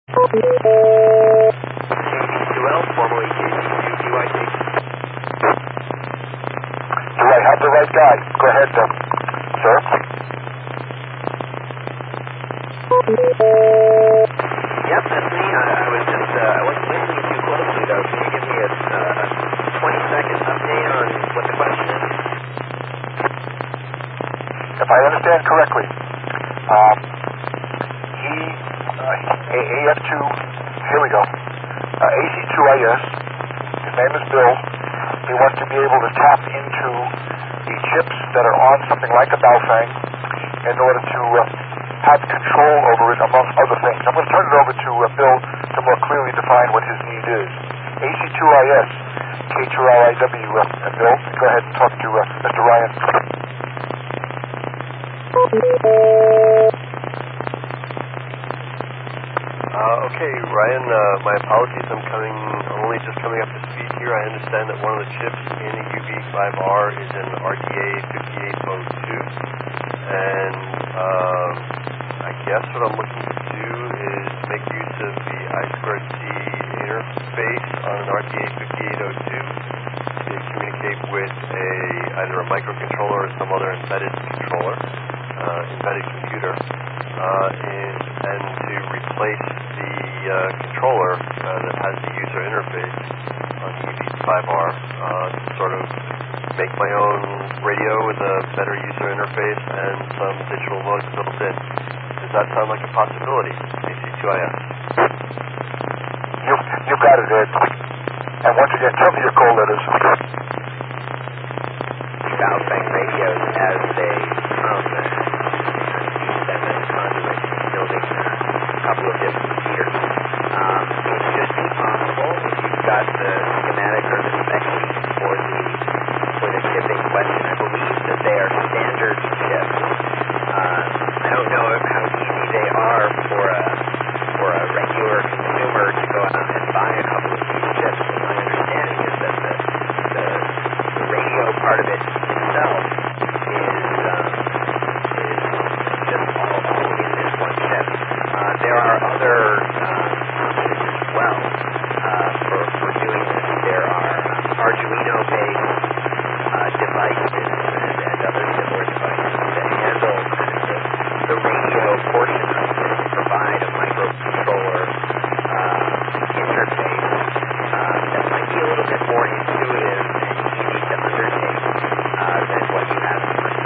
AC2L, formerly KC2PYT. Do I have the right guy? Go ahead, sir. Yep, that's me. I wasn't listening too closely, though. Can you give me a 20-second update on what the question is? If I understand correctly, AF2, here we go, AC2IS, his name is Bill. He wants to be able to tap into the chips that are on something like a Baofeng in order to have control over it, amongst other things. I'm going to turn it over to Bill to more clearly define what his need is. AC2IS, K2LIW, Bill, go ahead and talk to Mr. Ryan. Okay, Ryan, my apologies. I'm only just coming up to speed here. I understand that one of the chips in the UV5R is an RTA 5802, and I guess what I'm looking to do is make use of the I2C interface on an RTA 5802 to communicate with either a microcontroller or some other embedded controller, embedded computer, and to replace the controller that has the user interface on the UV5R to sort of make my own radio with a better user interface and some digital modes built in. Does that sound like a possibility, AC2IS? You've got it, Ed. And once again, tell me your call letters. Baofeng radios as they come and use them as conduits in building a couple of different feeders. It should be possible if you've got the schematic or the spec sheet for the chip in question. I believe that they are standard chips. I don't know how easy they are for a regular consumer to go out and buy a couple of these chips. But my understanding is that the radio part of it itself is just all in this one chip. There are other options as well for doing this. There are Arduino-based devices and other similar devices that handle the radio portion of it and provide a microcontroller interface that might be a little bit more intuitive and easy to undertake than what you have in mind.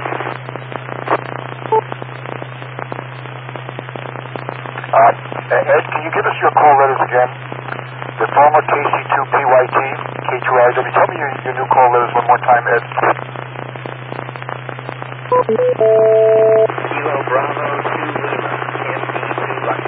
Ed, can you give us your call letters again? The former KC2PYT, K2IW. Tell me your new call letters one more time, Ed. Kilo Bravo 2 Lima, Yankee 2 Lucky.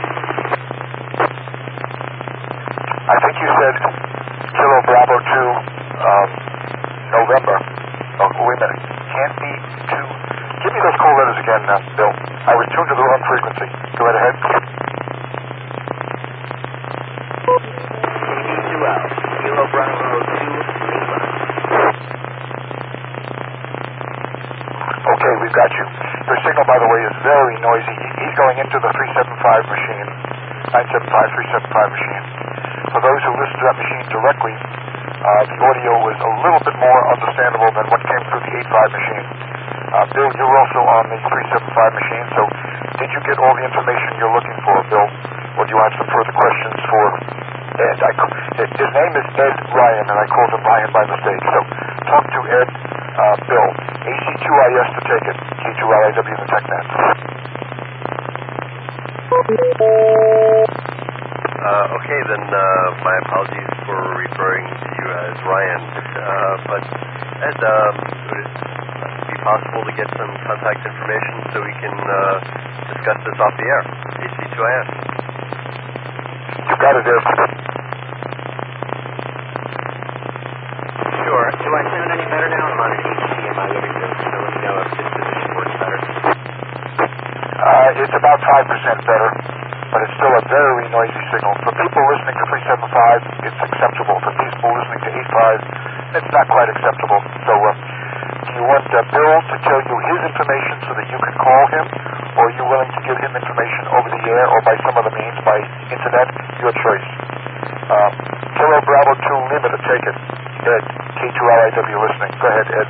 I think you said Kilo Bravo 2, November. Oh, wait a minute. Can't be 2. Give me those call letters again, Bill. I was tuned to the wrong frequency. Go right ahead. AC2L, Kilo Bravo 2 Lima. Okay, we've got you. Your signal, by the way, is very noisy. He's going into the 375 machine, 975, 375 machine. For those who listen to that machine directly, the audio was a little bit more understandable than what came through the 85 machine. Bill, you're also on the 375 machine, so did you get all the information you're looking for, Bill? Or do you have some further questions for Ed? His name is Ed Ryan, and I called him Ryan by mistake. So talk to Ed, Bill. AC2IS to take it. K2LIW the TechNet. Okay, then my apologies for referring to you as Ryan. But Ed, would it be possible to get some contact information so we can discuss this off the air? AC2IS. You got it, Ed. Sure. Do I sound any better now? I'm on an HD in my living room, so let me know if this position works better. It's about 5% better, but it's still a very noisy signal. For people listening to 375, it's acceptable. For people listening to 85, it's not quite acceptable. So do you want Bill to tell you his information so that you can call him, or are you willing to give him information over the air or by some other means, by internet, your choice. Kilo Bravo 2 Lima to take it. Ed, K2LIW listening. Go ahead, Ed.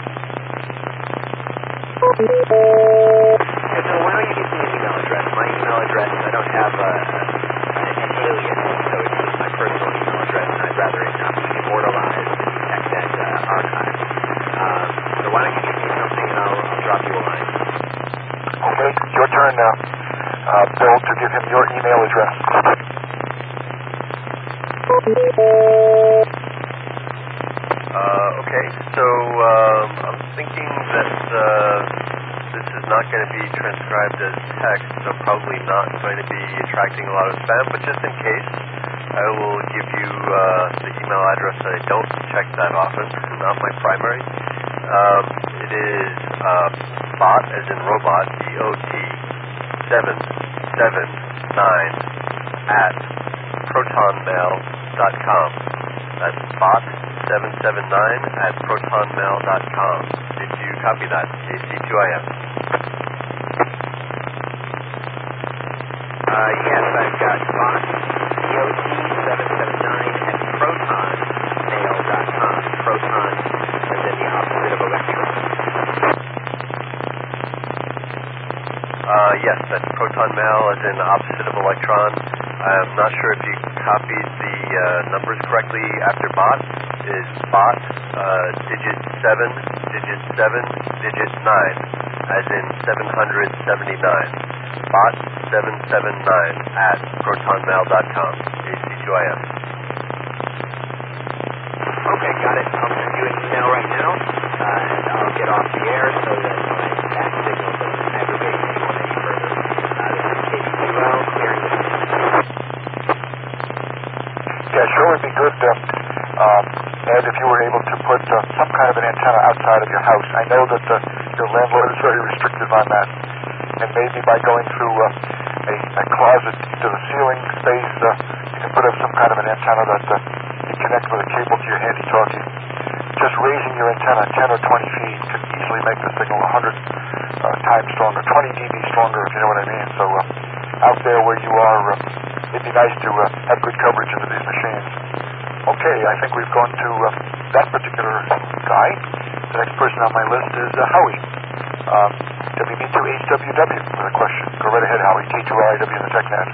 And so why don't you give me an email address? My email address, I don't have an alias, so it's just my personal email address, and I'd rather it not be immortalized in the TechNet archive. So why don't you give me something, and I'll drop you a line. Okay, your turn now, Bill, to give him your email address. Okay, so I'm thinking that this is not going to be transcribed as text, so probably not going to be attracting a lot of spam, but just in case, I will give you the email address that I don't check that often, not my primary. It is bot, as in robot, BOT 779 at protonmail.com. That's bot 779 at protonmail.com. Did you copy that? AC2IM. Yes, I've got bot BOT 779 at protonmail.com. Proton is in the opposite of electron. Yes, that's proton mail as in opposite of electron. I'm not sure if you copied the numbers correctly after bot. Is bot digit 7, digit 7, digit 9, as in 779. Bot 779 at protonmail.com. AC2IM. Okay, got it. I'll send you an email right now, and I'll get off the air so that my back signal doesn't aggravate anyone any further. This is KT2L, clearing the Yeah, sure would be good, Ed, if you were able to put some kind of an antenna outside of your house. I know that your landlord is very restrictive on that, and maybe by going through a closet into the ceiling space, you can put up some kind of an antenna that you connect with a cable to your handy-talkie. Just raising your antenna 10 or 20 feet can easily make the signal 100 times stronger, 20 dB stronger, if you know what I mean. So out there where you are, it'd be nice to have good coverage into these machines. Okay, I think we've gone to that particular guy. The next person on my list is Howie. WB2HWW with a question. Go right ahead, Howie. K2LIW in the TechNet.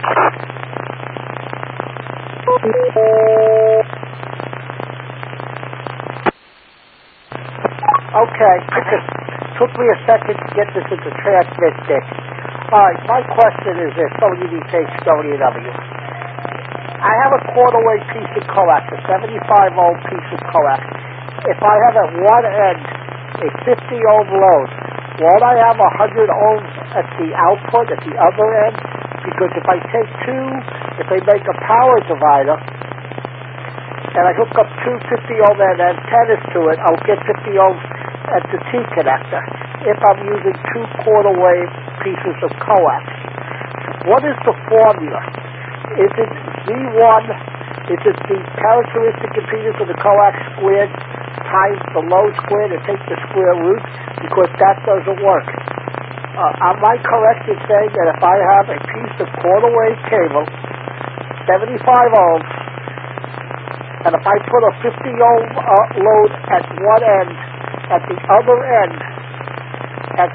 Okay, took me a second to get this into transmit, Dick. All right, my question is this, WB2HWW. I have a quarter-wave piece of coax, a 75-ohm piece of coax. If I have at one end a 50-ohm load, won't I have 100 ohms at the output at the other end? Because if I take if they make a power divider, and I hook up two 50-ohm antennas to it, I'll get 50 ohms at the T connector if I'm using two quarter-wave pieces of coax. What is the formula? Is it Z1, is it the characteristic impedance of the coax squared times the load squared and take the square root? Because that doesn't work. Am I correct in saying that if I have a piece of quarter-wave cable, 75 ohms, and if I put a 50-ohm load at one end, at the other end, at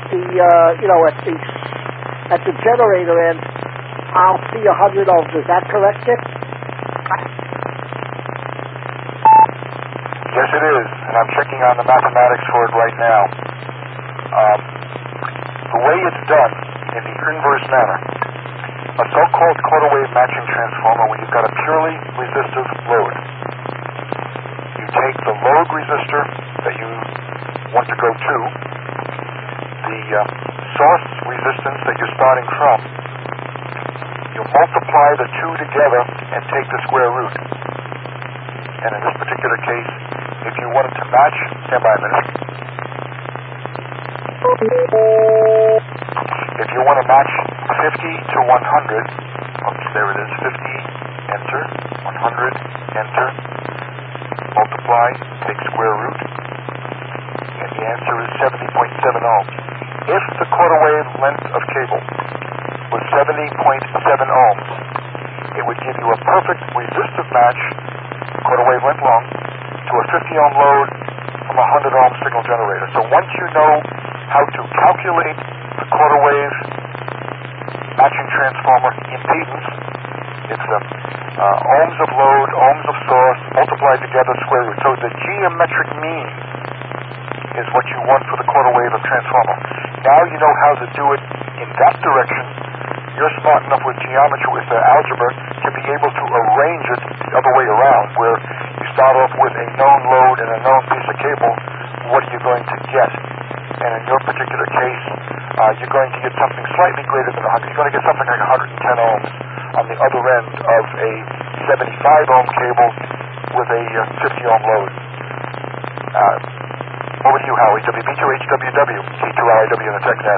the generator end, I'll see 100 ohms. Is that correct, Dick? Yes, it is, and I'm checking on the mathematics for it right now. The way it's done in the inverse manner, a so-called quarter-wave matching transformer, when you've got a purely resistive load, you take the load resistor that you want to go to, the source resistance that you're starting from, you multiply the two together and take the square root. And in this particular case, if you wanted to match, stand by a minute. If you want to match 50 to 100, oops, there it is, 50, enter, 100, enter, multiply, take square root, and the answer is 70.7 ohms. If the quarter wave length of cable was 70.7 ohms, it would would give you a perfect resistive match, quarter wavelength long, to a 50 ohm load from a 100 ohm signal generator. So once you know how to calculate the quarter wave matching transformer impedance, it's ohms of load, ohms of source, multiplied together, square root. So the geometric mean is what you want for the quarter wave of transformer. Now you know how to do it in that direction. You're smart enough with geometry, with algebra, to be able to arrange it the other way around, where you start off with a known load and a known piece of cable. What are you going to get? And in your particular case, you're going to get something slightly greater than 100. You're going to get something like 110 ohms on the other end of a 75 ohm cable with a 50 ohm load. Over to you, Howie. WB2HWW, K2LIW in the TechNet.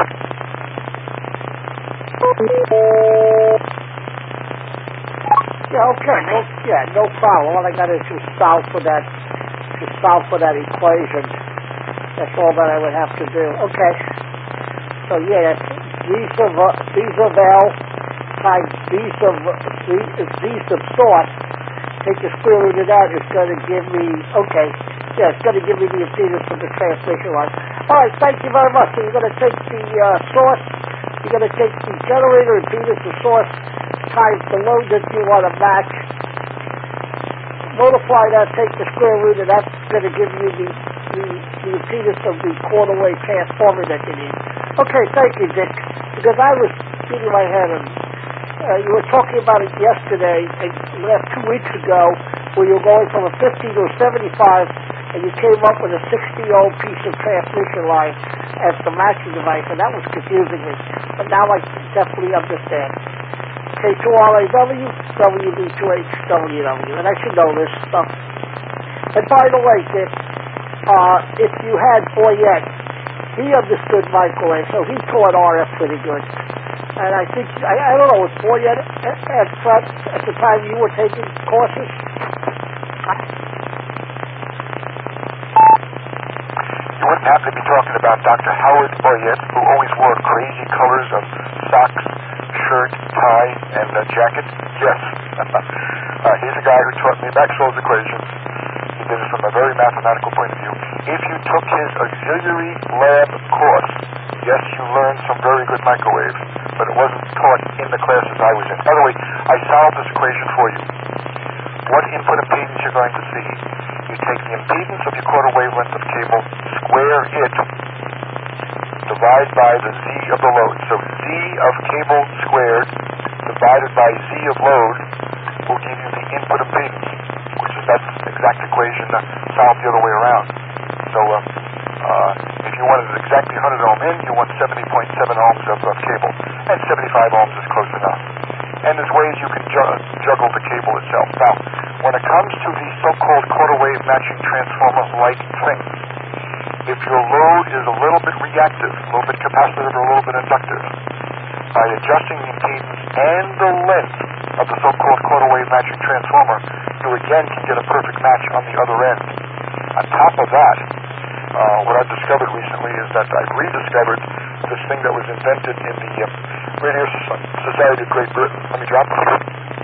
Yeah, okay. No problem. All I got is to solve for that equation. That's all that I would have to do. Okay. So yeah, that's these of L times these of source. Take the square root of that. It's going to give me it's going to give me the impedance of the transmission line. All right. Thank you very much. So you're going to take the source. You're going to take the generator impedance, the source, times the load that you want to match. Multiply that, take the square root, and that's going to give you the impedance of the quarter wave transformer that you need. Okay, thank you, Dick. Because I was beating my head, and you were talking about it yesterday, and 2 weeks ago, where you were going from a 50 to a 75, and you came up with a 60-ohm piece of transmission line as the matching device, and that was confusing me. But now I definitely understand. K2RAW, WB2HWW, and I should know this stuff. And by the way, Dick, if you had Boyette, he understood microwave, so he taught RF pretty good. And I think, I don't know, was Boyette at the time you were taking courses? You wouldn't have to be talking about Dr. Howard Boyette, who always wore crazy colors of socks, shirt, tie, and jacket. Yes. He's a guy who taught me Maxwell's equations. He did it from a very mathematical point of view. If you took his auxiliary lab course, yes, you learned some very good microwave, but it wasn't taught in the classes I was in. By the way, I solved this equation for you. What input impedance you're going to see? You take the impedance of your quarter wavelength of cable, square it, divide by the Z of the load. So Z of cable squared divided by Z of load will give you the input impedance, which is that exact equation solved the other way around. So if you wanted it exactly 100 ohm in, you want 70.7 ohms of cable. And 75 ohms is close enough. And there's ways you can juggle the cable itself. Now, when it comes to the so-called quarter wave matching transformer-like things, if your load is a little bit reactive, a little bit capacitive, or a little bit inductive, by adjusting the impedance and the length of the so-called quarter wave matching transformer, you again can get a perfect match on the other end. On top of that, what I've discovered recently is that I've rediscovered this thing that was invented in the Radio Society of Great Britain. Let me drop it.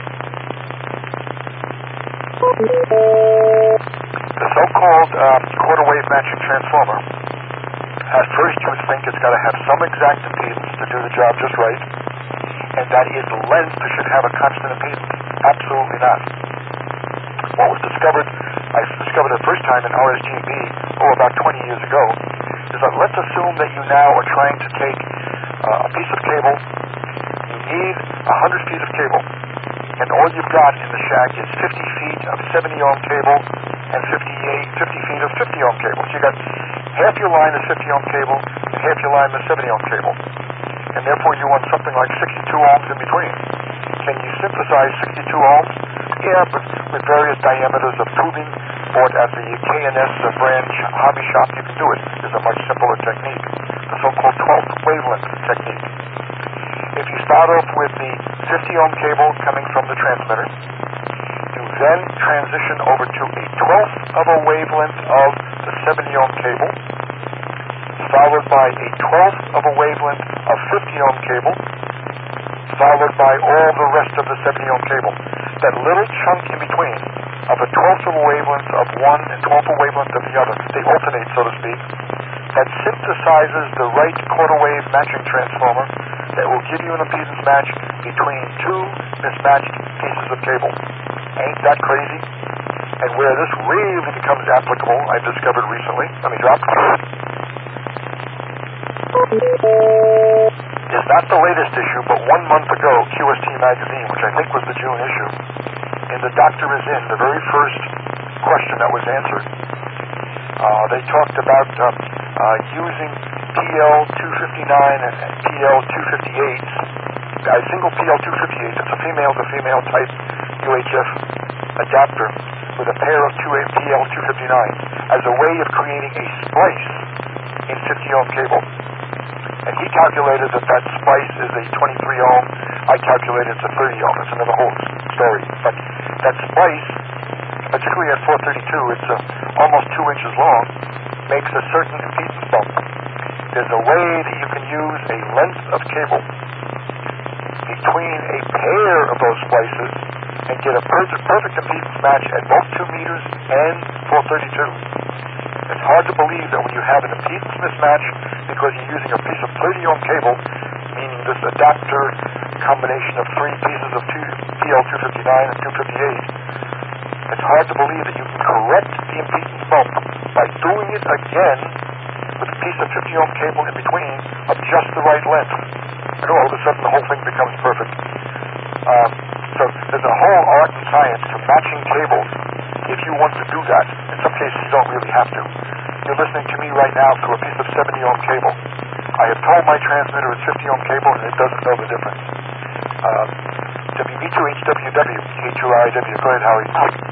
The so-called quarter wave matching transformer, at first you would think it's got to have some exact impedance to do the job just right, and that its length should have a constant impedance. Absolutely not. What was discovered, I discovered it first time in RSGB, about 20 years ago, is that let's assume that you now are trying to take a piece of cable. You need 100 feet of cable, and all you've got in the shack is 50 feet of 70 ohm cable and 50 feet of 50 ohm cable. So you got half your line is 50 ohm cable and half your line is 70 ohm cable. And therefore you want something like 62 ohms in between. Can you synthesize 62 ohms? Yeah, but with various diameters of tubing bought at the K&S branch hobby shop, you can do it. It's a much simpler technique, the so-called 12th wavelength technique. If you start off with the 50 ohm cable coming from the transmitter, you then transition over to a 12th of a wavelength of the 70 ohm cable, followed by a 12th of a wavelength of 50 ohm cable, followed by all the rest of the 70-ohm cable. That little chunk in between of a 12th of a wavelength of one and 12th of a wavelength of the other, they alternate, so to speak, that synthesizes the right quarter wave matching transformer that will give you an impedance match between two mismatched pieces of cable. Ain't that crazy? And where this really becomes applicable, I discovered recently, let me drop, is not the latest issue, but 1 month ago, QST Magazine, which I think was the June issue, in The Doctor Is In, the very first question that was answered, they talked about using PL259 and PL258s, a single PL258, it's a female-to-female type UHF adapter with a pair of PL259s as a way of creating a splice in 50-ohm cable. And he calculated that splice is a 23-ohm. I calculated it's a 30-ohm. It's another whole story. But that splice, particularly at 432, it's almost 2 inches long, makes a certain impedance bump. There's a way that you can use a length of cable between a pair of those splices and get a perfect impedance match at both 2 meters and 432. It's hard to believe that when you have an impedance mismatch because you're using a piece of 30-ohm cable, meaning this adapter combination of 3 pieces of PL259 and 258, it's hard to believe that you can correct the impedance bump by doing it again with a piece of 50-ohm cable in between of just the right length. And all of a sudden the whole thing becomes perfect. So there's a whole art and science to matching cables if you want to do that. In some cases you don't really have to. You're listening to me right now through a piece of 70-ohm cable. I have told my transmitter it's 50-ohm cable and it doesn't know the difference. WB2HWW, H2RIW. Go ahead, Howie.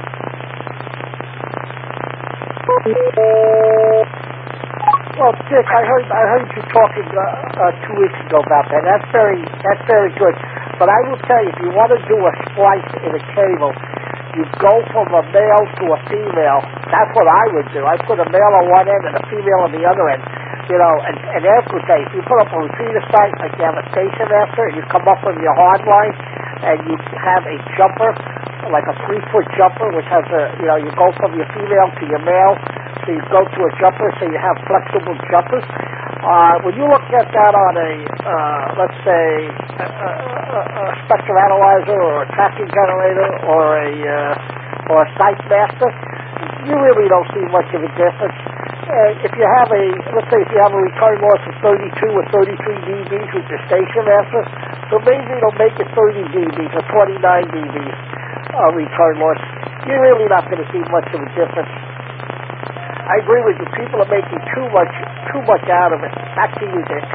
Well, Dick, I heard you talking 2 weeks ago about that. That's very good. But I will tell you, if you want to do a splice in a cable, you go from a male to a female. That's what I would do. I put a male on one end and a female on the other end. You know, and after say, if you put up a repeater site like you have a station after, and you come up with your hard line, and you have a jumper, like a 3-foot jumper, which has you go from your female to your male, so you go to a jumper, so you have flexible jumpers. When you look at that on a, let's say, a spectrum analyzer or a tracking generator or a site master, you really don't see much of a difference. If you have let's say if you have a return loss of 32 or 33 dBs with your station master, so maybe it'll make it 30 dBs or 29 dBs return loss. You're really not going to see much of a difference. I agree with you. People are making too much out of it. Back to you, Dick.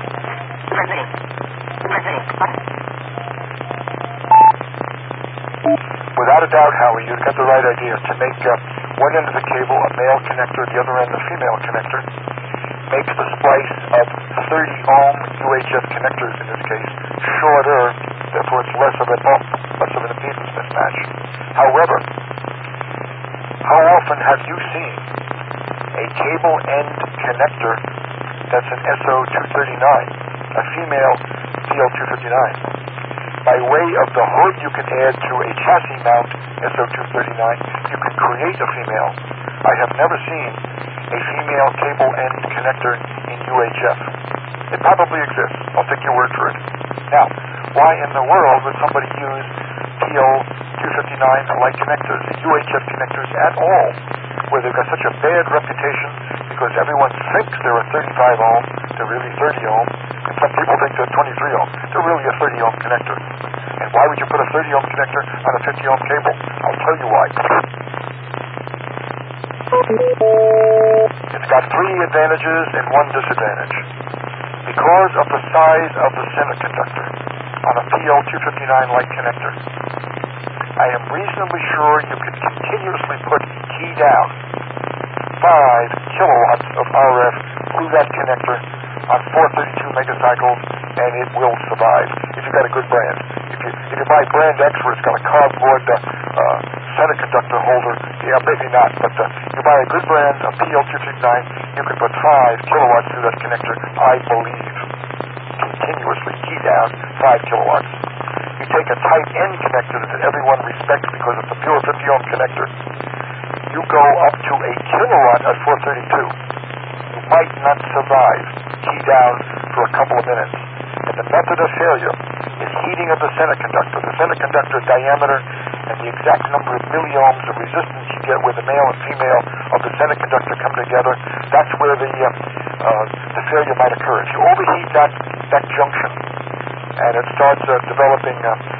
Without a doubt, Howie, you've got the right idea. To make one end of the cable a male connector, the other end a female connector, makes the splice of 30-ohm UHF connectors, in this case, shorter, therefore it's less of a bump, less of an impedance mismatch. However, how often have you seen a cable end connector that's an SO239, a female PL259? By way of the hood you can add to a chassis mount SO239, you can create a female. I have never seen a female cable end connector in UHF. It probably exists. I'll take your word for it. Now, why in the world would somebody use PL259-like connectors, UHF connectors at all, where they've got such a bad reputation because everyone thinks they're a 35-ohm, they're really 30-ohm, and some people think they're 23-ohm. They're really a 30-ohm connector. And why would you put a 30-ohm connector on a 50-ohm cable? I'll tell you why. It's got 3 advantages and 1 disadvantage. Because of the size of the semiconductor on a PL259-like connector, I am reasonably sure you can continuously put key down 5 kilowatts of RF through that connector on 432 megacycles, and it will survive if you've got a good brand. If you buy brand X where it's got a cardboard semiconductor holder, yeah, maybe not, but you buy a good brand, a PL259, you can put 5 kilowatts through that connector, I believe. Continuously key down 5 kilowatts. you take a type N connector that everyone respects because it's a pure 50 ohm connector, you go up to a kilowatt at 432. You might not survive key down for a couple of minutes. And the method of failure is heating of the semiconductor. The semiconductor diameter and the exact number of milliohms of resistance you get where the male and female of the semiconductor come together, that's where the failure might occur. If you overheat that junction and it starts developing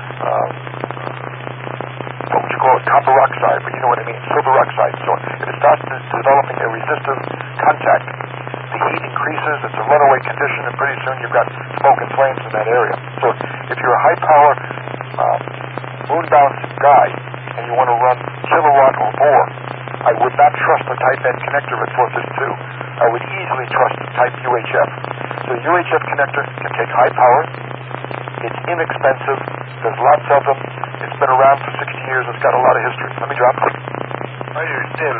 what would you call it, copper oxide, but you know what I mean, silver oxide. So if it starts developing a resistive contact, the heat increases, it's a runaway condition, and pretty soon you've got smoke and flames in that area. So if you're a high-power moon-bound guy and you want to run kilowatt or more, I would not trust the Type N connector at 452. I would easily trust Type UHF. So the UHF connector can take high power. It's inexpensive. There's lots of them. It's been around for 60 years. It's got a lot of history. Let me drop it. Are you thin?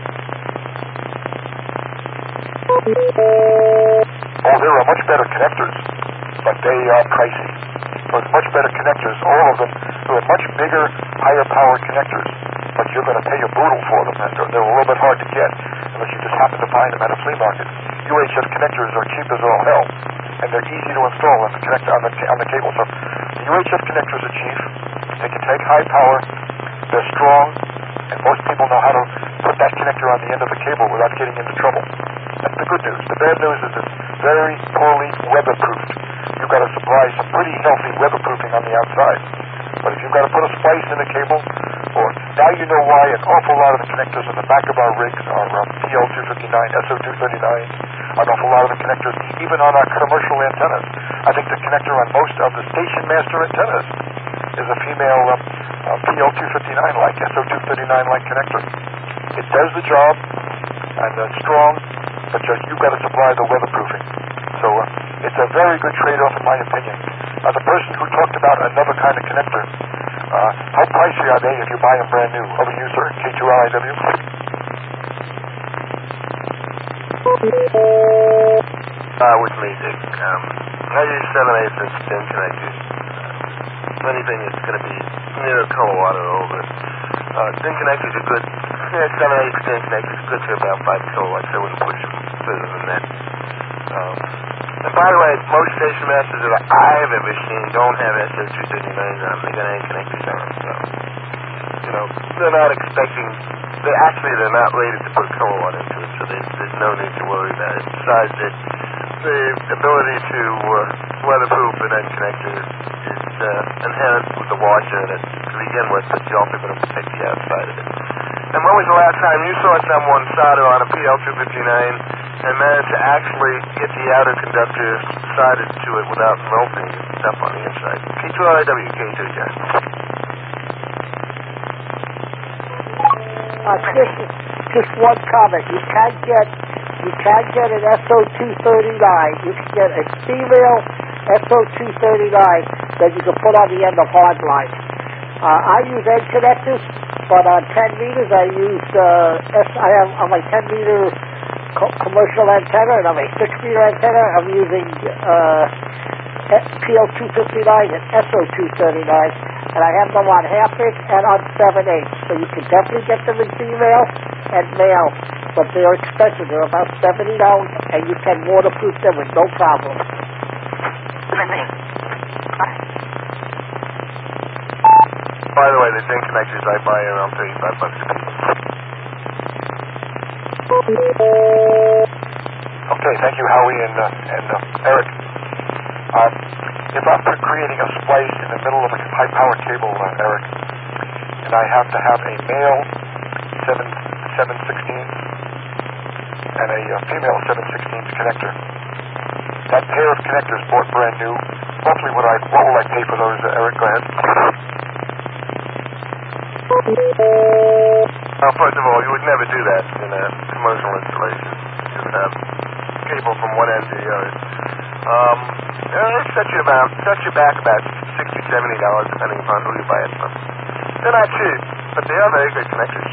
Oh, there are much better connectors, but they are pricey. Those much better connectors, all of them, there are much bigger, higher power connectors, but you're going to pay a boodle for them, and they're a little bit hard to get unless you just happen to find them at a flea market. UHF connectors are cheap as all hell, and they're easy to install on the cable. So the UHF connectors are cheap. They can take high power. They're strong, and most people know how to put that connector on the end of the cable without getting into trouble. That's the good news. The bad news is it's very poorly weatherproofed. You've got to supply some pretty healthy weatherproofing on the outside. But if you've got to put a splice in the cable, or now you know why an awful lot of the connectors in the back of our rigs are PL259, SO239, an awful lot of the connectors, even on our commercial antennas. I think the connector on most of the station master antennas is a female PL259-like, SO239-like connector. It does the job, and it's strong, but you've got to supply the weatherproofing. So it's a very good trade-off, in my opinion. The person who talked about another kind of connector, how pricey are they if you buy them brand new? Over to you, sir, K2LIW. With me, Dick. I use 7/8 inch thin connectors. Anything that's going to be near a kilowatt or over. Thin connectors are good. 7/8 thin connectors are good to about 5 kilowatts. I wouldn't push them further than that. And by the way, most station masters that I've ever seen don't have SO239s on them. They got any connectors on them. So, they're not expecting. They're not rated to put a kilowatt into it, so there's no need to worry about it. Besides that, the ability to weatherproof an end connector is inherent with the washer that, to begin with, but you're also going to protect the outside of it. And when was the last time you saw someone solder on a PL259 and managed to actually get the outer conductor soldered to it without melting stuff on the inside? K2LIW, K2, John. Just one comment. You can get an SO239. You can get a female SO239 that you can put on the end of hard line. I use end connectors, but on 10 meters I use I have on my 10 meter commercial antenna, and on my 6 meter antenna I'm using PL259 and SO239, and I have them on half inch and on 7/8. So you can definitely get them in female and male, but they're expensive. They're about $70, and you can waterproof them with no problem. By the way, the thin connectors I buy are around $35 a piece. Okay, thank you, Howie and Eric. If I'm creating a splice in the middle of a high-power cable, Eric, and I have to have a male 7/16 and a female 7/16 connector, that pair of connectors bought brand new, roughly what will I pay for those, Eric? Go ahead. First of all, you would never do that in a commercial installation. Just have cable from one end to the other. It sets you back about $60, $70, depending upon who you buy it from. They're not cheap, but they are very good connectors.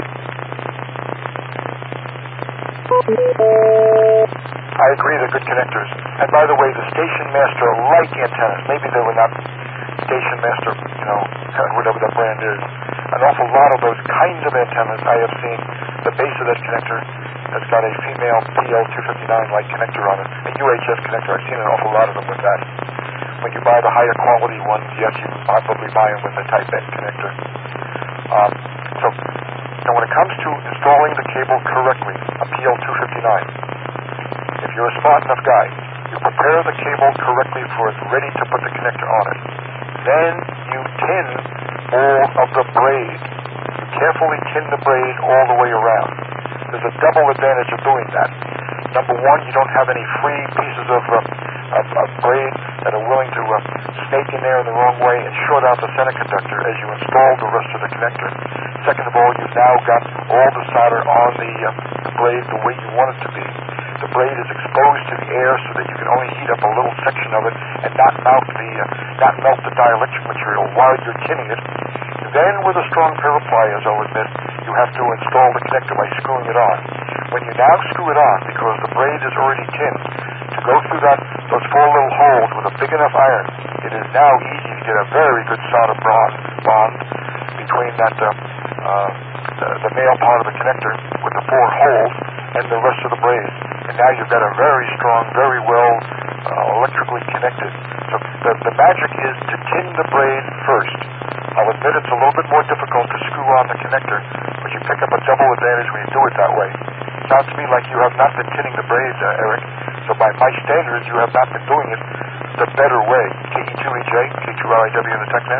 I agree, they're good connectors. And by the way, the station master like antennas. Maybe they were not Station Master, whatever that brand is. An awful lot of those kinds of antennas I have seen. The base of that connector has got a female PL259 light connector on it, a UHF connector. I've seen an awful lot of them with that. When you buy the higher quality ones, yes, you can probably buy them with a Type N connector. So now when it comes to installing the cable correctly, a PL259, if you're a smart enough guy, you prepare the cable correctly for it, ready to put the connector on it. Then you tin all of the braid. You carefully tin the braid all the way around. There's a double advantage of doing that. Number one, you don't have any free pieces of braid that are willing to snake in there in the wrong way and short out the center conductor as you install the rest of the connector. Second of all, you've now got all the solder on the braid the way you want it to be. The braid is exposed to the air so that you can only heat up a little section of it and not melt the dielectric material while you're tinning it. Then, with a strong pair of pliers, I'll admit, you have to install the connector by screwing it on. When you now screw it on, because the braid is already tinned, to go through those four little holes with a big enough iron, it is now easy to get a very good solder bond between the male part of the connector with the four holes and the rest of the braid. And now you've got a very strong, very well electrically connected. So the magic is to tin the braid first. I'll admit it's a little bit more difficult to screw on the connector, but you pick up a double advantage when you do it that way. Sounds to me like you have not been tinning the braid, Eric. So by my standards, you have not been doing it the better way. KE2EJ, K2RIW in the TechNet.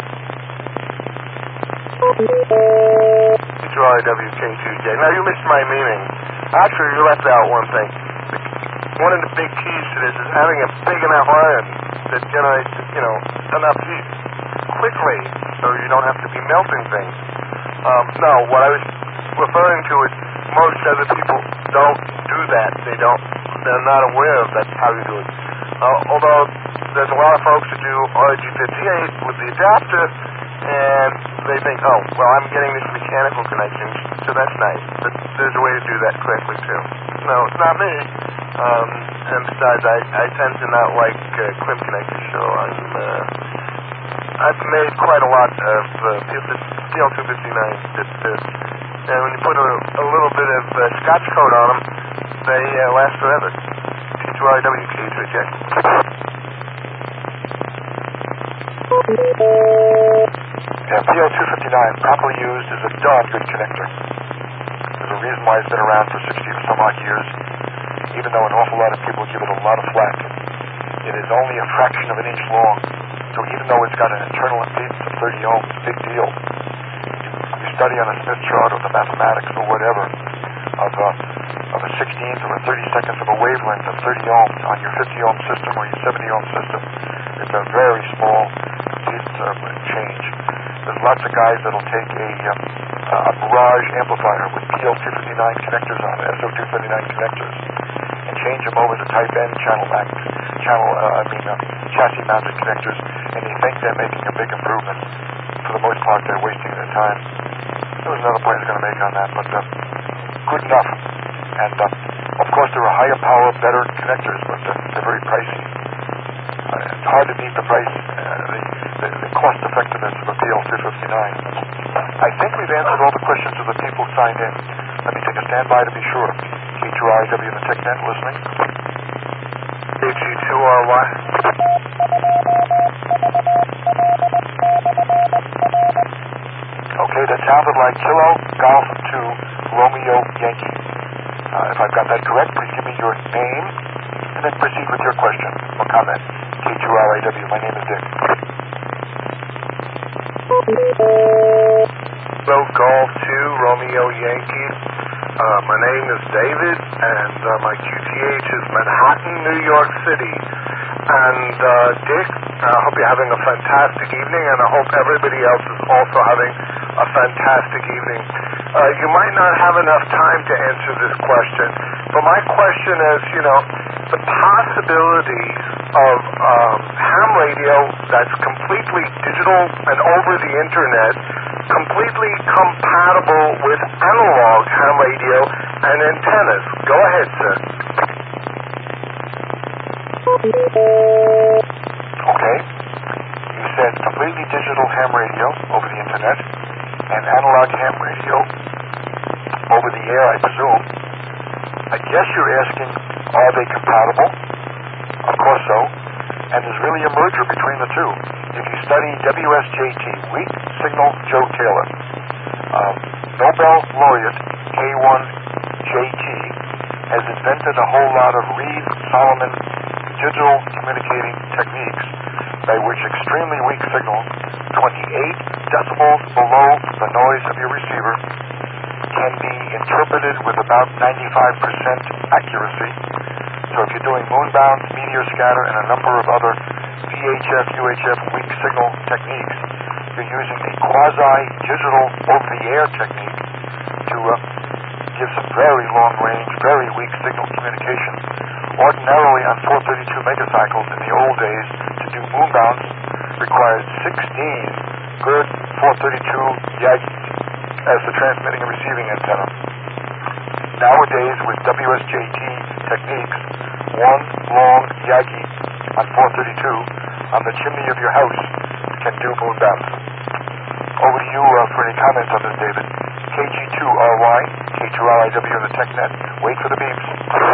K2RIW, K2J. Now, you missed my meaning. Actually, you left out one thing. One of the big keys to this is having a big enough iron that generates, enough heat quickly so you don't have to be melting things. No, what I was referring to is most other people don't do that. They're not aware of that's how you do it. Although there's a lot of folks that do RG58 with the adapter, and they think, oh, well, I'm getting this mechanical connection, so that's nice. But there's a way to do that correctly, too. No, it's not me. And besides, I tend to not like crimp connectors, so I've made quite a lot of PL259s and when you put a little bit of Scotch coat on them, they last forever. K2RIW, K2J. Yeah, PL259, properly used, is a darn good connector. There's a reason why it's been around for 60 or some odd years, even though an awful lot of people give it a lot of flack. It is only a fraction of an inch long, so even though it's got an internal impedance of 30 ohms, big deal. You study on a Smith chart or the mathematics or whatever of a 16th or a 32nd of a wavelength of 30 ohms on your 50 ohm system or your 70 ohm system. It's a very small impedance change. There's lots of guys that'll take a barrage amplifier with PL259 connectors on it, SO259 connectors, and change them over to Type N chassis mounted connectors, and they think they're making a big improvement. For the most part, they're wasting their time. There was another point I was going to make on that, but good enough. And of course, there are higher power, better connectors, but they're very pricey. It's hard to beat the price, the cost effectiveness of a PL259. I think we've answered all the questions of the people who signed in. Let me take a standby to be sure. K2RIW in the TechNet listening. KG2RY. Okay, that sounded like Kilo Golf 2 Romeo Yankee. If I've got that correct, please give me your name and then proceed with your question or comment. K2RIW, my name is Dick. Hello, Golf 2 Romeo Yankee. My name is David, and my QTH is Manhattan, New York City. And Dick, I hope you're having a fantastic evening, and I hope everybody else is also having a fantastic evening. You might not have enough time to answer this question, but my question is, the possibilities of ham radio that's completely digital and over the internet, completely compatible with analog ham radio and antennas. Go ahead, sir. Okay. You said completely digital ham radio over the internet and analog ham radio over the air, I presume. I guess you're asking, are they compatible? Of course so. And there's really a merger between the two. If you study WSJT, Weak Signal Joe Taylor, Nobel laureate K1JT has invented a whole lot of Reed-Solomon digital communicating techniques by which extremely weak signals, 28 decibels below the noise of your receiver, can be interpreted with about 95% accuracy. So if you're doing moonbounds, meteor scatter, and a number of other VHF, UHF weak signal techniques, you're using a quasi-digital over-the-air technique to give some very long-range, very weak signal communication. Ordinarily on 432 megacycles in the old days, to do moonbounds required 16 good 432 Yagis as the transmitting and receiving antenna. Nowadays, with WSJT techniques, one long Yagi on 432 on the chimney of your house can do moonbounds. Over to you for any comments on this, David. KG2RY, K2RIW in the TechNet. Wait for the beeps.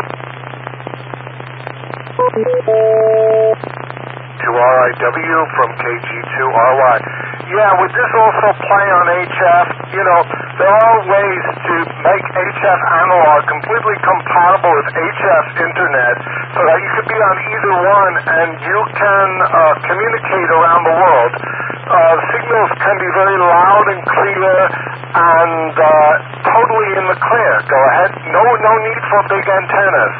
2RIW from KG2RY. Yeah, would this also play on HF? You know, there are ways to make HF analog completely compatible with HF internet so that you could be on either one and you can communicate around the world. Signals can be very loud and clear and totally in the clear. Go ahead. No need for big antennas.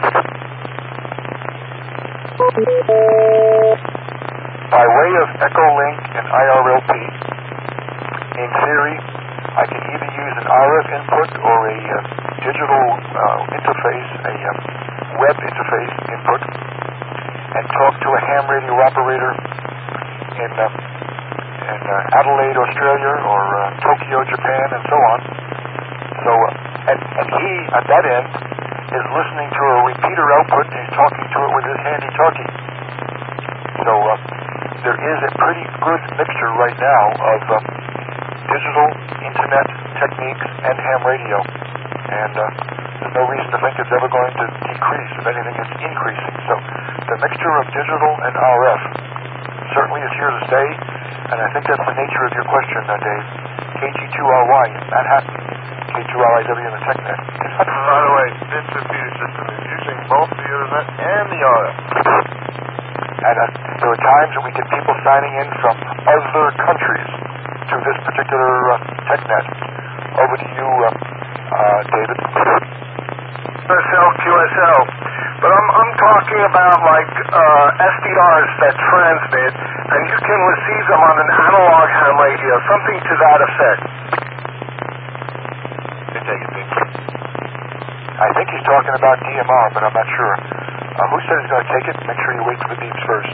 By way of Echolink and IRLP, in theory, I can either use an RF input or a digital interface, a web interface input, and talk to a ham radio operator in Adelaide, Australia, or Tokyo, Japan, and so on. So, and he, at that end, is listening to a repeater output, and he's talking to it with his handy talkie. So, there is a pretty good mixture right now of digital internet techniques and ham radio. And there's no reason to think it's ever going to decrease. If anything, it's increasing. So the mixture of digital and RF certainly is here to stay. And I think that's the nature of your question, Dave. KG2RY in Manhattan, K2RIW in the TechNet. By the way, this repeater system is using both the internet and the RF. And there are times when we get people signing in from other countries to this particular TechNet. Over to you, David. QSL. But I'm talking about like SDRs that transmit, and you can receive them on an analog ham radio, something to that effect. I think he's talking about DMR, but I'm not sure. Who said he's going to take it? Make sure you wait for the beeps first.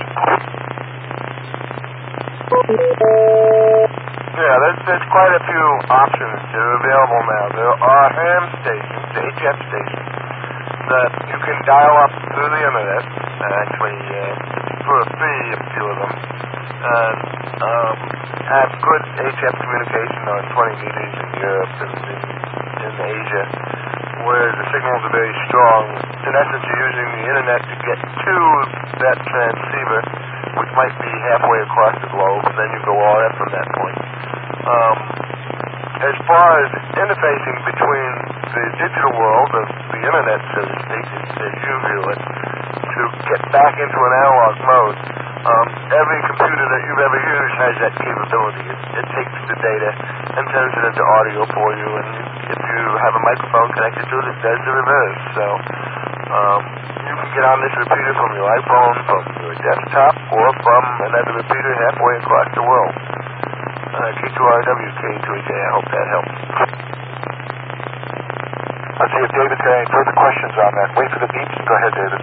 Yeah, there's quite a few options that are available now. There are ham stations, HF stations, that you can dial up through the internet, actually for free, a few of them, and have good HF communication on 20 meters in Europe and in Asia, where the signals are very strong. In essence, you're using the internet to get to that transceiver, which might be halfway across the globe, and then you go RF from that point. As far as interfacing between the digital world of the internet, so to speak, as you view it, to get back into an analog mode, every computer that you've ever used has that capability. It takes the data and turns it into audio for you, and if you have a microphone connected to it, it does the reverse. So you can get on this repeater from your iPhone, from your desktop, or from another repeater halfway across the world. K2RW, K2HA, I hope that helps. Let's see if David's got any further questions on that. Wait for the beeps. Go ahead, David.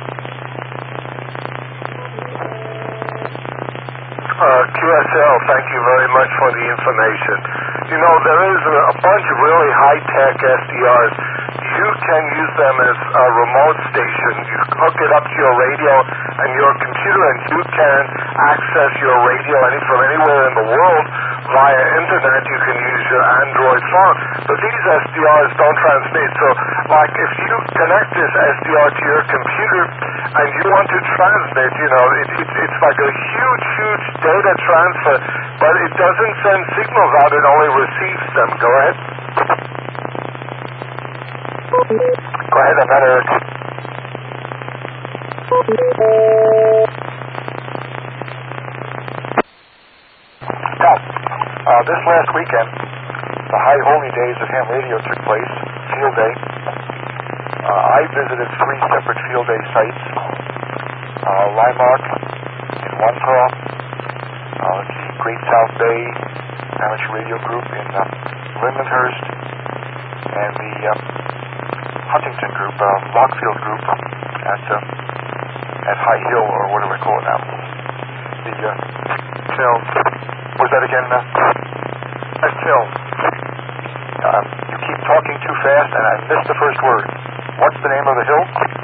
QSL, thank you very much for the information. You know, there is a bunch of really high-tech SDRs you can use them as a remote station. You hook it up to your radio and your computer, and you can access your radio from anywhere in the world via internet. You can use your Android phone. But these SDRs don't transmit. So, like, if you connect this SDR to your computer and you want to transmit, it's like a huge data transfer, but it doesn't send signals out. It only receives them. Go ahead. Go ahead, I'm not Eric. Now, this last weekend, the High Holy Days of Ham Radio took place, Field Day. I visited 3 separate Field Day sites. Limark in Wantagh, the Great South Bay Amateur Radio Group in Lindenhurst, and the Huntington Group, Lockfield Group at High Hill, or what do I call it now? The Hill. Was that again? Hill. You keep talking too fast, and I missed the first word. What's the name of the hill?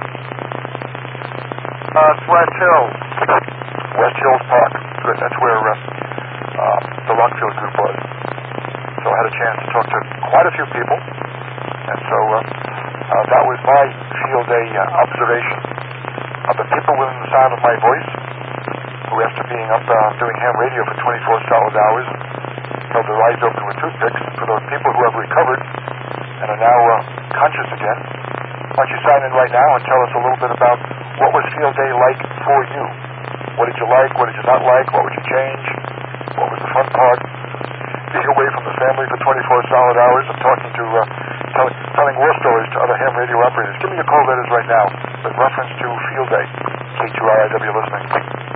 West Hills. West Hills Park. Good. That's where the Lockfield Group was. So I had a chance to talk to quite a few people, and so that was my Field Day observation of the people within the sound of my voice, who after being up doing ham radio for 24 solid hours held their eyes open with toothpicks, for those people who have recovered and are now conscious again. Why don't you sign in right now and tell us a little bit about what was Field Day like for you? What did you like? What did you not like? What would you change? What was the fun part? Being away from the family for 24 solid hours and talking to telling war stories to other ham radio operators. Give me your call letters right now with reference to Field Day. K2RIW listening.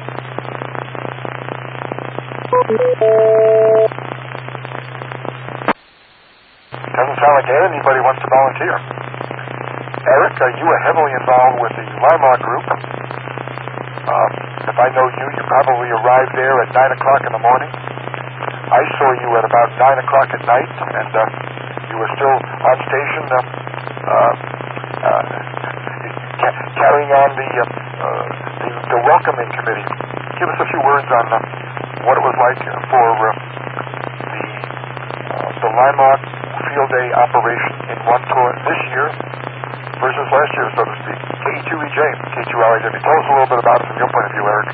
Doesn't sound like anybody wants to volunteer. Eric, you were heavily involved with the Limark Group. If I know you, you probably arrived there at 9 o'clock in the morning. I saw you at about 9 o'clock at night, and you were still on station carrying on the welcoming committee. Give us a few words on what it was like for the Limark Field Day operation in Wantagh this year versus last year, so to speak. KE2EJ, K2RIW. Tell us a little bit about it from your point of view, Eric.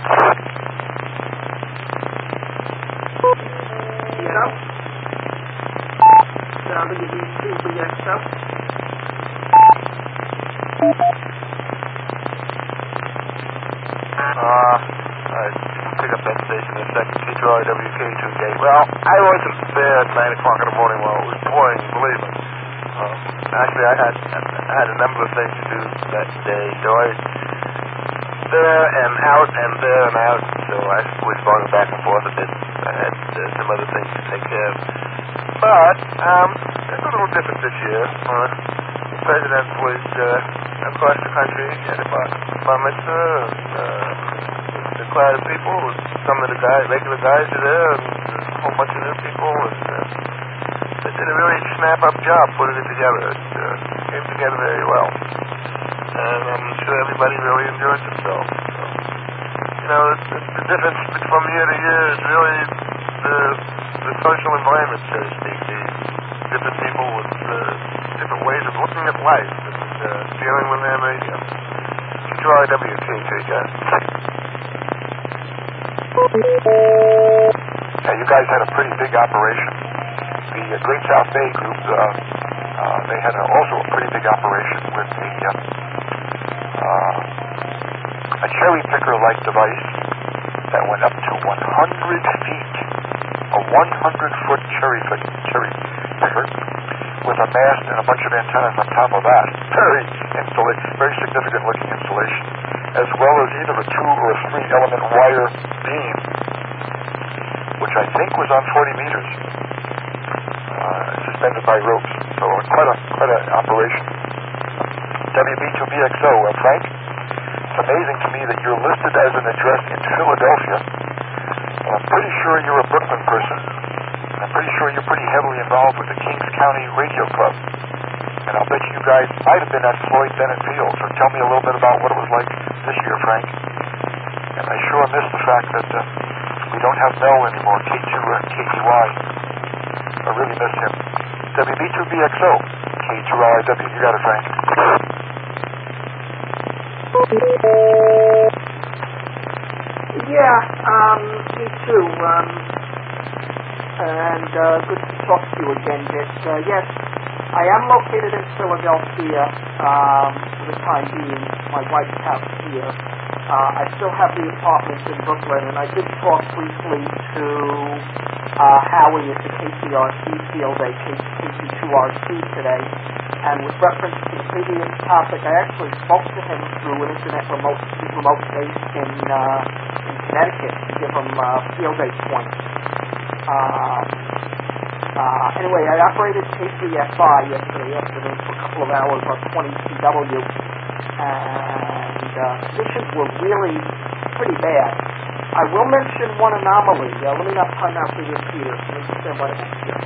Pick up that station in a second. K2RIW, K2J. Well, I wasn't there at 9 o'clock in the morning while it was pouring, believe me. Actually, I had a number of things to do that day, so I was there and out and there and out, so I was going back and forth a bit. I had some other things to take care of. But it's a little different this year. The president was across the country at about bar mitzvah, and the crowd of people, some of the regular guys are there, and a whole bunch of new people, and they did a really snap-up job putting it together. It came together very well. And I'm sure everybody really enjoyed themselves. So, the difference from year to year is really the social environment, so to speak. The different people with different ways of looking at life and dealing with ham radio. K2RIW, K2J. Yeah, you guys had a pretty big operation. The Great South Bay Group, they had also a pretty big operation with a cherry picker-like device that went up to 100 feet. A 100-foot cherry picker with a mast and a bunch of antennas on top of that. Very significant-looking installation, as well as either a 2 or a 3-element wire beam, which I think was on 40 meters, suspended by ropes. So quite an operation. WB2BXO, Frank, it's amazing to me that you're listed as an address in Philadelphia. I'm pretty sure you're a Brooklyn person. I'm pretty sure you're pretty heavily involved with the Kings County Radio Club. And I'll bet you guys might have been at Floyd Bennett Field. So tell me a little bit about what it was like this year, Frank. And I sure miss the fact that we don't have Mel anymore, K2KTY. I really miss him. WB2BXO, K2LIW. You got it, Frank. Yeah, me too. And good to talk to you again, Dick. Yes, I am located in Philadelphia for the time being. My wife's house here. I still have the apartment in Brooklyn, and I did talk briefly to Howie at the KCRC field day, KC2RC today. And with reference to the previous topic, I actually spoke to him through an internet remote base in Connecticut to give him field day points. Anyway, I operated KCFI yesterday afternoon for a couple of hours on 20CW, and conditions were really pretty bad. I will mention one anomaly. Let me not time out for your Peter. Let me stand by the computer.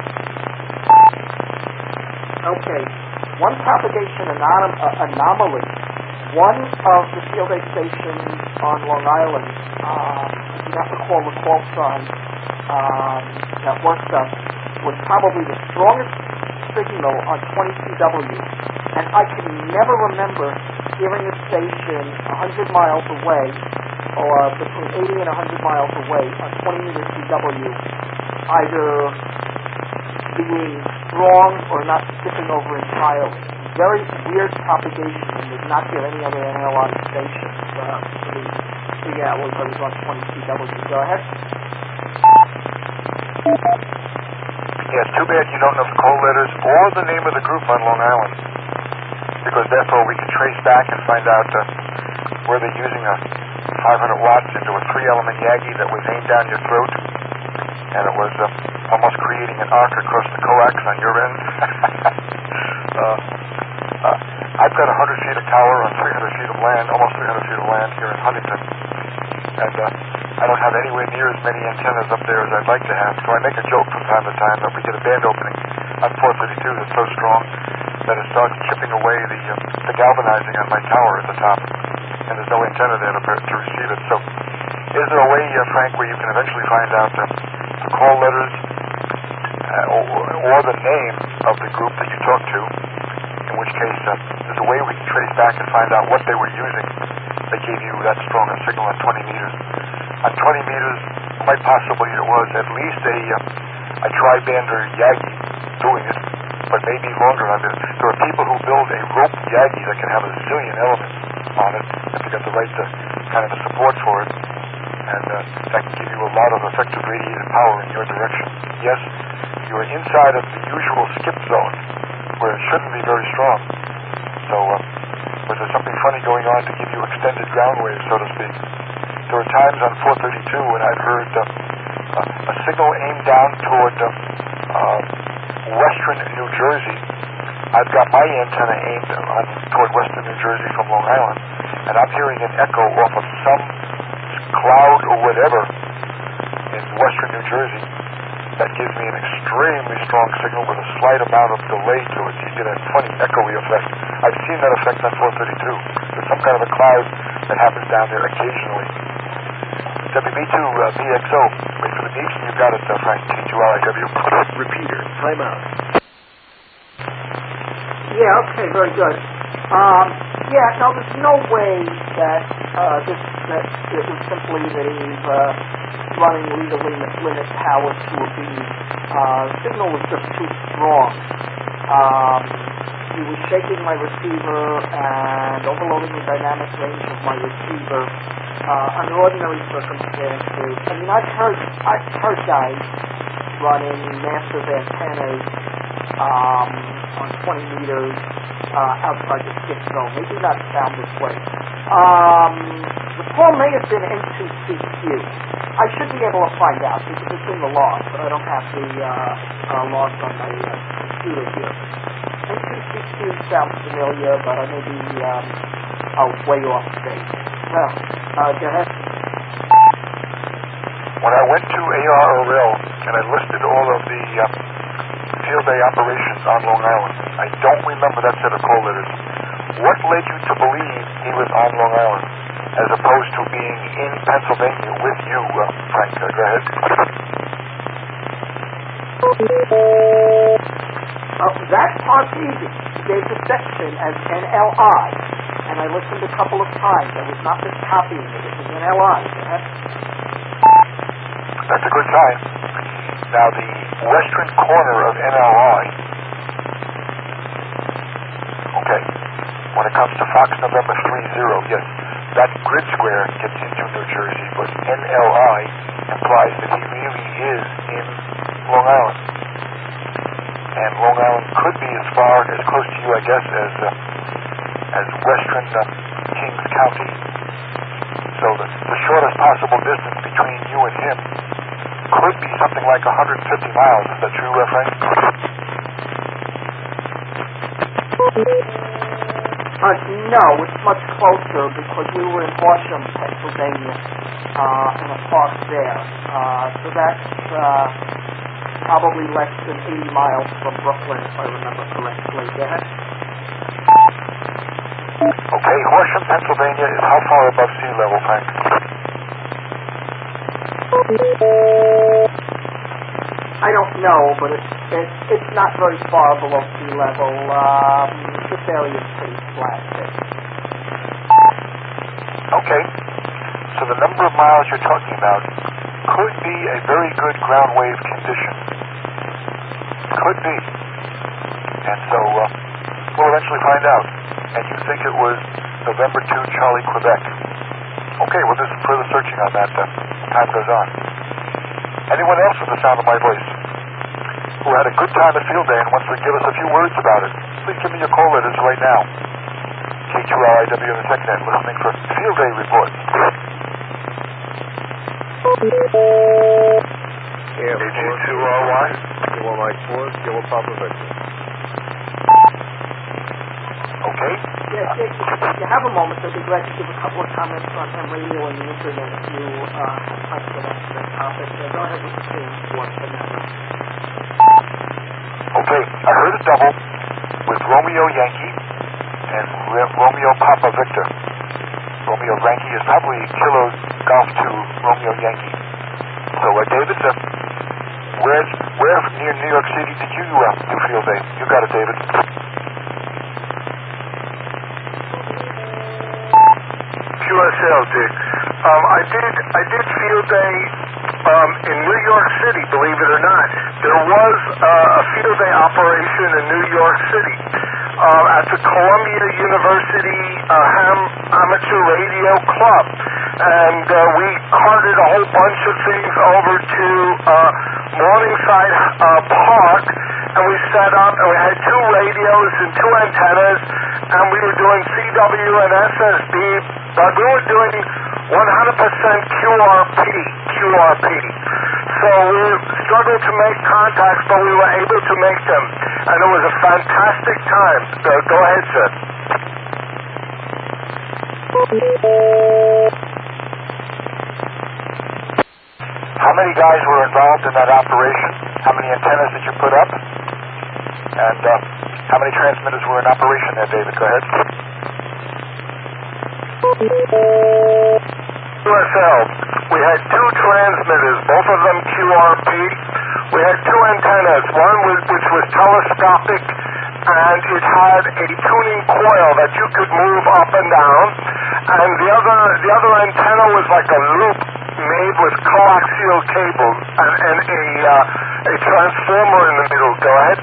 Okay. One propagation anomaly. One of the field day stations on Long Island, I do not recall the call sign that worked up, was probably the strongest signal on 20CW, and I can never remember hearing a station 100 miles away, or between 80 and 100 miles away on 20 meter CW, either being strong or not skipping over entirely. Very weird propagation, and did not get any other analog stations for the 3 hours I was on 20CW. Go ahead. Yeah, it's too bad you don't know the call letters or the name of the group on Long Island, because therefore we can trace back and find out where they're using a 500 watts into a 3-element Yagi that was aimed down your throat, and it was almost creating an arc across the coax on your end. I've got 100 feet of tower on 300 feet of land, almost 300 feet of land here in Huntington, and I don't have anywhere near as many antennas up there as I'd like to have, so I make a joke from time to time that we get a band opening on 432 that's so strong that it starts chipping away the galvanizing on my tower at the top, and there's no antenna there to receive it. So is there a way, Frank, where you can eventually find out the call letters or the name of the group that you talked to, in which case there's a way we can trace back and find out what they were using that gave you that strong a signal on 20 meters? On 20 meters, quite possibly it was at least a tri-bander Yagi doing it, but maybe longer. There are people who build a rope Yagi that can have a zillion elements on it if you get the right kind of a support for it, and that can give you a lot of effective radiated power in your direction. Yes, you are inside of the usual skip zone where it shouldn't be very strong. So was there something funny going on to give you extended ground waves, so to speak? There were times on 432 when I've heard a signal aimed down toward western New Jersey. I've got my antenna aimed toward western New Jersey from Long Island, and I'm hearing an echo off of some cloud or whatever in western New Jersey that gives me an extremely strong signal with a slight amount of delay to it. So you get a funny echoey effect. I've seen that effect on 432. There's some kind of a cloud that happens down there occasionally. WB2BXO, wait for the beeps, and you got it, Frank, K2LIW. Repeater, time out. Yeah, okay, very good. Yeah, no, there's no way that it was simply that he's running legally limit power to a beam. Signal was just too strong. He was shaking my receiver and overloading the dynamic range of my receiver under ordinary circumstances. I mean, I've heard guys running massive antennas on 20 meters outside the skip zone. They do not sound this way. The call may have been N2CQ. I should be able to find out because it's in the log, but I don't have the logs on my computer here. N2CQ sounds familiar, but I may be way off base. Well, go ahead. When I went to ARRL and I listed all of the field day operations on Long Island. I don't remember that set of call letters. What led you to believe he was on Long Island as opposed to being in Pennsylvania with you, Frank? Go ahead. That part's easy. He gave the section as NLI, and I listened a couple of times. I was not just copying it. It was NLI. That's a good sign. Now, the western corner of NLI, okay, when it comes to Fox November 30, yes, that grid square gets into New Jersey, but NLI implies that he really is in Long Island. And Long Island could be as far, as close to you, I guess, as western Kings County. So the shortest possible distance between you and him could be something like 150 miles. Is that true, Frank? No, it's much closer because we were in Horsham, Pennsylvania, in a park there. So that's probably less than 80 miles from Brooklyn, if I remember correctly. Okay, Horsham, Pennsylvania is how far above sea level, Frank? I don't know, but it's not very far below sea level. This area is pretty flat. Okay, so the number of miles you're talking about could be a very good ground wave condition. Could be. And so we'll eventually find out. And you think it was November 2, Charlie, Quebec. Okay, we'll do some further searching on that as time goes on. Anyone else with the sound of my voice who had a good time at Field Day and wants to give us a few words about it, please give me your call letters right now. K2LIW in the TechNet, listening for Field Day reports. KG2RY, Kilo Mike 4, Kilo Papa Victor. Okay. Yeah, if you have a moment, I'd be glad to give a couple of comments on ham radio and the internet if you like to get into that topic. Go ahead with the same one for now. Okay, I heard a double with Romeo Yankee and Romeo Papa Victor. Romeo Yankee is probably Kilo Golf 2 Romeo Yankee. So, David, where near New York City did you do Field Day? You got it, David. QSL, Dick. I did Field Day in New York City, believe it or not. There was a Field Day operation in New York City at the Columbia University Amateur Radio Club. And we carted a whole bunch of things over to Morningside Park, and we set up, and we had 2 radios and 2 antennas, and we were doing CW and SSB, but we were doing 100% QRP. So we struggled to make contacts, but we were able to make them, and it was a fantastic time. Go ahead, sir. How many guys were involved in that operation? How many antennas did you put up? And how many transmitters were in operation there, David? Go ahead. QSL. We had 2 transmitters, both of them QRP. We had 2 antennas, one which was telescopic, and it had a tuning coil that you could move up and down, and the other antenna was like a loop made with coaxial cable and a transformer in the middle. Go ahead.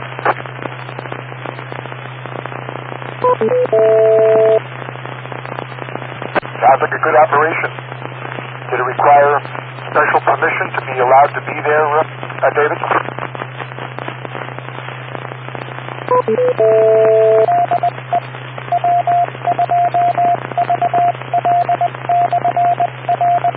Sounds like a good operation. Did it require special permission to be allowed to be there, David?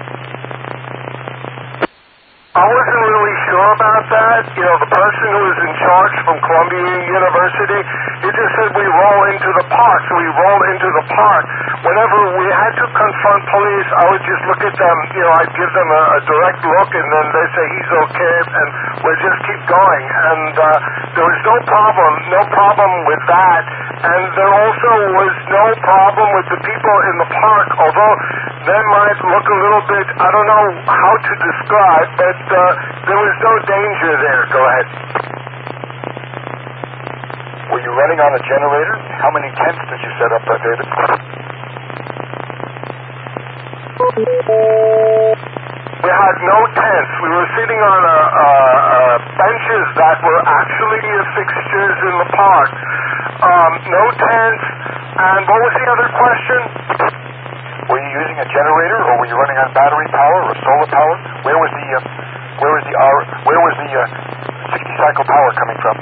I wasn't really sure about that. You know, the person who was in charge from Columbia University. He just said we roll into the park, so we roll into the park. Whenever we had to confront police, I would just look at them, I'd give them a direct look, and then they say he's okay, and we'd just keep going. And there was no problem with that. And there also was no problem with the people in the park, although they might look a little bit, I don't know how to describe, but there was no danger there. Go ahead. Were you running on a generator? How many tents did you set up, David? We had no tents. We were sitting on benches that were actually fixtures in the park. No tents. And what was the other question? Were you using a generator, or were you running on battery power or solar power? Where was the 60 cycle power coming from?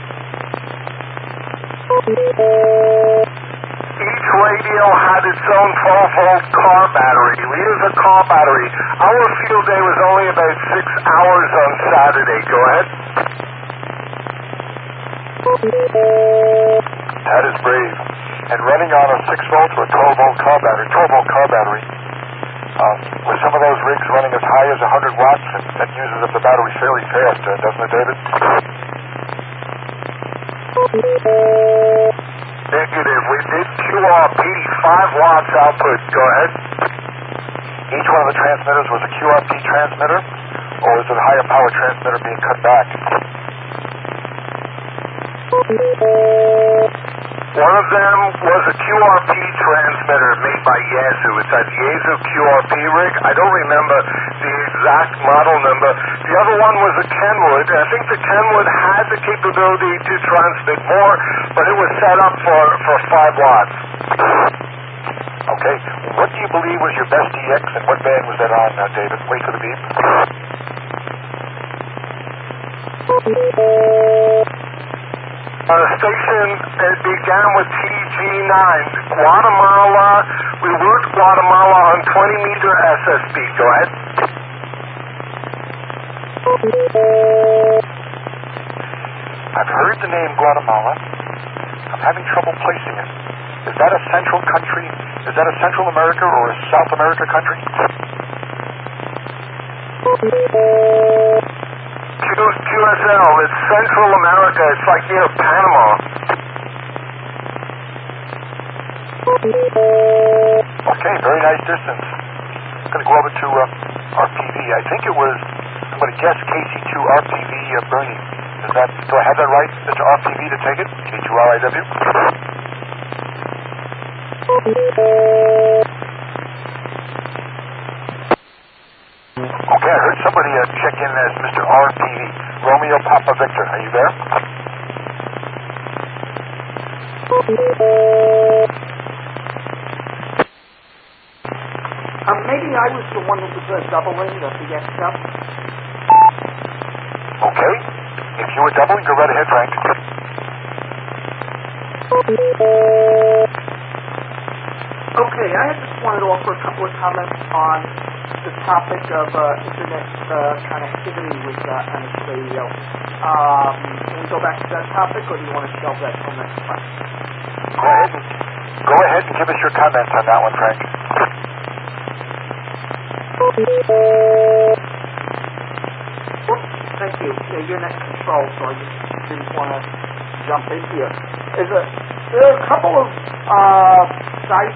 Each radio had its own 12-volt car battery. We used a car battery. Our field day was only about 6 hours on Saturday. Go ahead. That is brave. And running on a 6-volt or a 12-volt car battery, with some of those rigs running as high as 100 watts, and that uses up the battery fairly fast, doesn't it, David? Negative. We did QRP, 5 watts output. Go ahead. Each one of the transmitters was a QRP transmitter, or was it a higher power transmitter being cut back? One of them was a QRP transmitter made by Yaesu. It's a Yaesu QRP rig. I don't remember the exact model number. The other one was a Kenwood. I think the Kenwood had the capability to transmit more, but it was set up for 5 watts. Okay. What do you believe was your best DX, and what band was that on, David? Wait for the beep. Station, it began with TG9. Guatemala, we worked Guatemala on 20-meter SSB. Go ahead. I've heard the name Guatemala. I'm having trouble placing it. Is that a central country? Is that a Central America or a South America country? QSL, it's Central America. It's like near Panama. Okay, very nice distance. I'm going to go over to RPV. I think it was, I'm going to guess KC2 RPV Bernie. Do I have that right? It's RPV to take it? K2RIW? Okay, I heard somebody check in as Mr. RPV. Romeo Papa Victor. Are you there? Maybe I was the one that was doubling the XM. Okay. If you were doubling, go right ahead, Frank. Okay, I just wanted to offer a couple of comments on the topic of internet connectivity with MS radio. Can we go back to that topic, or do you want to shelve that till next time? Go ahead and give us your comments on that one, Frank. Oops, thank you. You're net control, so I just didn't want to jump in here. There are a couple of sites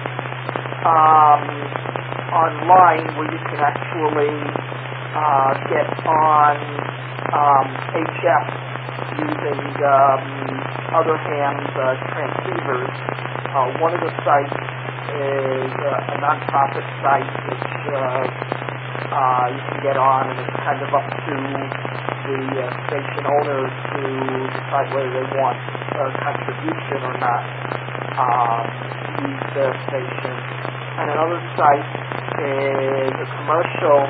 online where you can actually get on HF using other ham transceivers. One of the sites is a non-profit site which you can get on, and it's kind of up to the station owner to decide whether they want a contribution or not to use their station. And another site is a commercial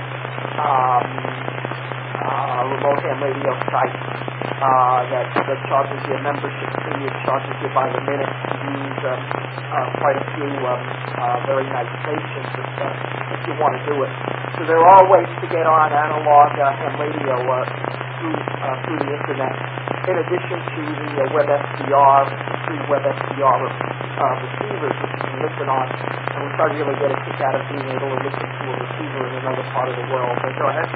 remote ham radio site that charges you a membership fee. It charges you by the minute to use quite a few very nice stations if you want to do it. So there are ways to get on analog ham radio through the internet. in addition to the WebSDR, free WebSDR receivers which you can listen on, and which I really get a kick out of being able to listen to a receiver in another part of the world. But go ahead.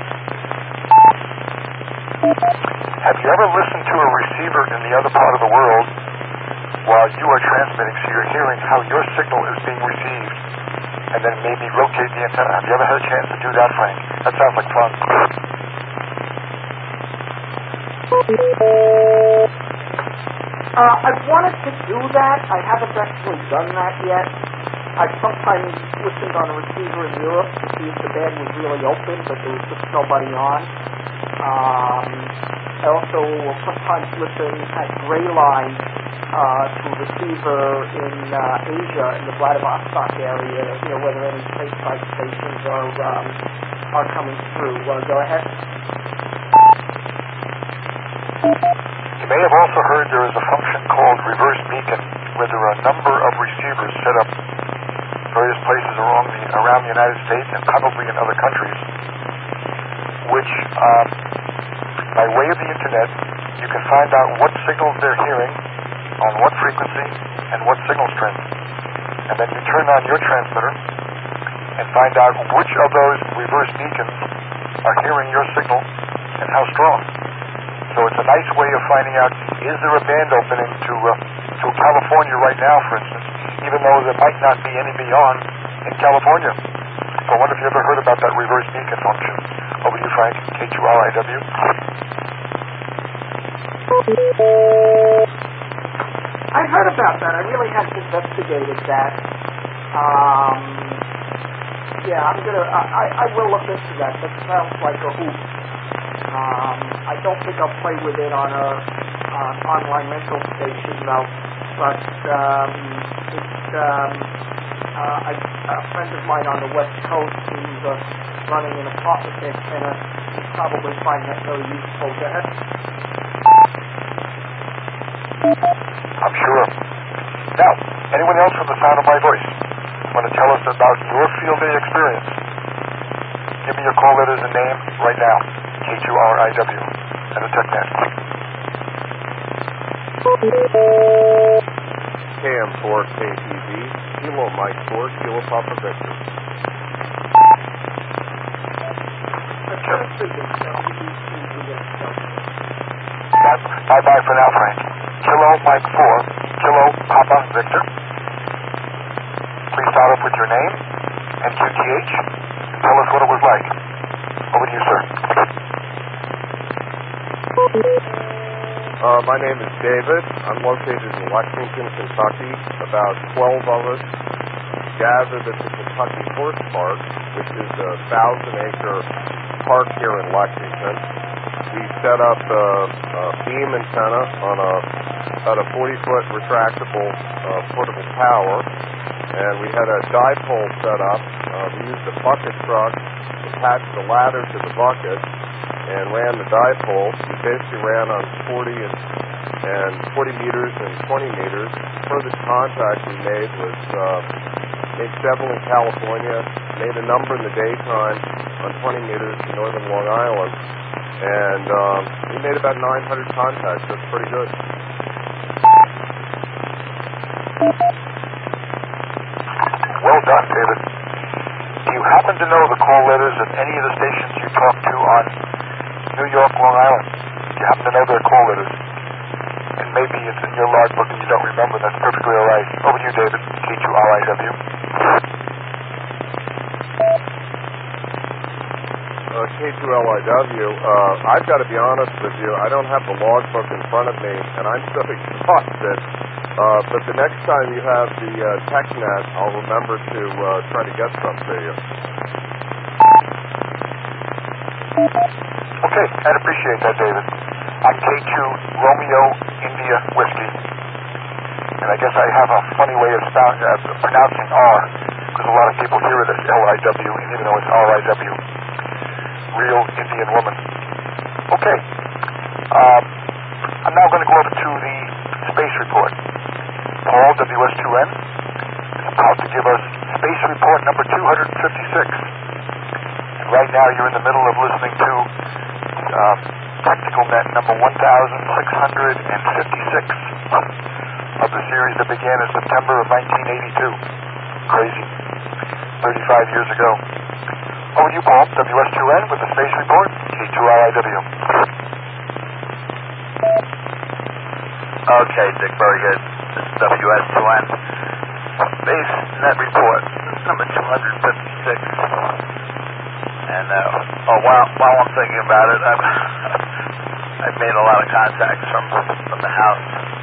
Have you ever listened to a receiver in the other part of the world while you are transmitting, so you're hearing how your signal is being received, and then maybe rotate the antenna? Have you ever had a chance to do that, Frank? That sounds like fun. I've wanted to do that. I haven't actually done that yet. I've sometimes listened on a receiver in Europe to see if the band was really open, but there was just nobody on. I also will sometimes listen at gray line to a receiver in Asia, in the Vladivostok area, whether any stateside stations are coming through. Go ahead. You may have also heard there is a function called reverse beacon, where there are a number of receivers set up various places around the United States and probably in other countries, which, by way of the internet, you can find out what signals they're hearing, on what frequency, and what signal strength. And then you turn on your transmitter and find out which of those reverse beacons are hearing your signal and how strong. So it's a nice way of finding out, is there a band opening to California right now, for instance, even though there might not be any beyond in California. So I wonder if you ever heard about that reverse beacon function. Over to you, Frank, K2RIW. I heard about that. I really hadn't investigated that. I will look into that. That sounds like a hoop. I don't think I'll play with it on an online rental station, though. But a friend of mine on the West Coast who's running an apartment antenna would probably find that very useful. Go ahead. I'm sure. Now, anyone else from the sound of my voice want to tell us about your field day experience? Give me your call letters and name right now. K2RIW and the TechNet. KM4KTV, Kilo Mike 4, Kilo Papa Victor. Bye-bye for now, Frank. Kilo Mike 4, Kilo Papa Victor. Please start off with your name and QTH and tell us what it was like. Over to you, sir. My name is David. I'm located in Lexington, Kentucky. About 12 of us gathered at the Kentucky Horse Park, which is a 1,000-acre park here in Lexington. We set up a beam antenna on about a 40-foot retractable portable tower, and we had a dipole set up. We used a bucket truck, attached the ladder to the bucket, and ran the dipole. We basically ran on 40 meters and 20 meters. The furthest contact we made was made several in California, made a number in the daytime on 20 meters in northern Long Island, and we made about 900 contacts. That's pretty good. Well done, David. Do you happen to know the call letters of any of the stations you talked to on New York, Long Island? Do you happen to know their call letters? And maybe it's in your logbook and you don't remember. That's perfectly all right. Over to you, David. K2RIW. K2LIW. I've got to be honest with you. I don't have the logbook in front of me, and I'm so exhausted. But the next time you have the TechNet, I'll remember to try to get some to you. Okay, I'd appreciate that, David. I'm K2 Romeo India Whiskey, and I guess I have a funny way of pronouncing R, because a lot of people hear it as L-I-W, and even though it's R-I-W, real Indian woman. Okay, I'm now going to go over to the space report. Paul, WS2N, is about to give us space report number 256. And right now you're in the middle of listening to Cycle Net number 1656 of the series that began in September of 1982. Crazy. 35 years ago. Over to you, Paul. WS2N with the Space Report, K2RIW. Okay, Dick, very good. This is WS2N. Space Net Report, number 256. And while I'm thinking about it, I've made a lot of contacts from the house.